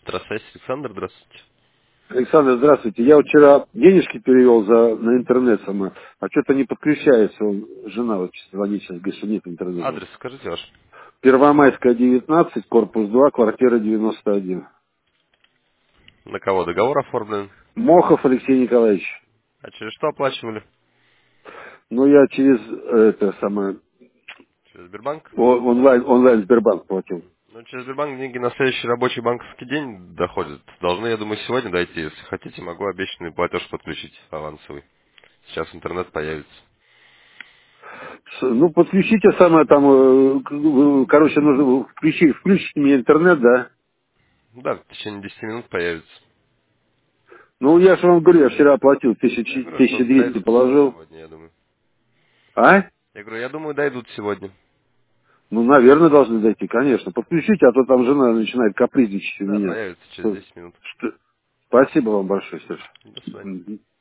Электросвязь, Александр, здравствуйте. Александр, здравствуйте. Я вот вчера денежки перевел на интернет сама, а что-то не подключается. Жена вот звонит сейчас, говорит, что нет интернета. Адрес скажите ваш. Первомайская, 19, корпус 2, квартира 91. На кого договор оформлен? Мохов Алексей Николаевич. А через что оплачивали? Ну, я через это самое Через Сбербанк? онлайн Сбербанк платил. Ну, через Сбербанк деньги на следующий рабочий банковский день доходят. Должны, я думаю, сегодня дойти. Если хотите, могу обещанный платеж подключить авансовый. Сейчас интернет появится. Ну, подключите самое там, короче, нужно включите мне интернет, да? Да, в течение 10 минут появится. Ну, я же вам говорю, я вчера оплатил, Я говорю, что 1200 дойдут положил. сегодня, я думаю. А? Я говорю, я думаю, дойдут сегодня. Ну, наверное, должны дойти, конечно. Подключите, а то там жена начинает капризничать у Да, меня. появится через 10 минут. Спасибо вам большое, До свидания. Серж.